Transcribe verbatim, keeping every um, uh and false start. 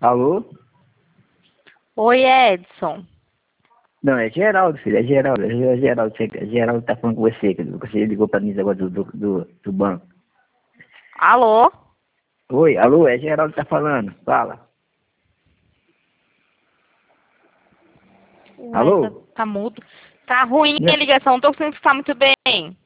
Alô? Oi, Edson. Não, é Geraldo, filho, é Geraldo, é Geraldo, é Geraldo tá falando com você, que você ligou pra mim agora do, do, do, do banco. Alô? Oi, alô, é Geraldo que tá falando, fala. Ué, tá, Alô? tá mudo. Tá ruim Não, a ligação, não tô conseguindo escutar muito bem.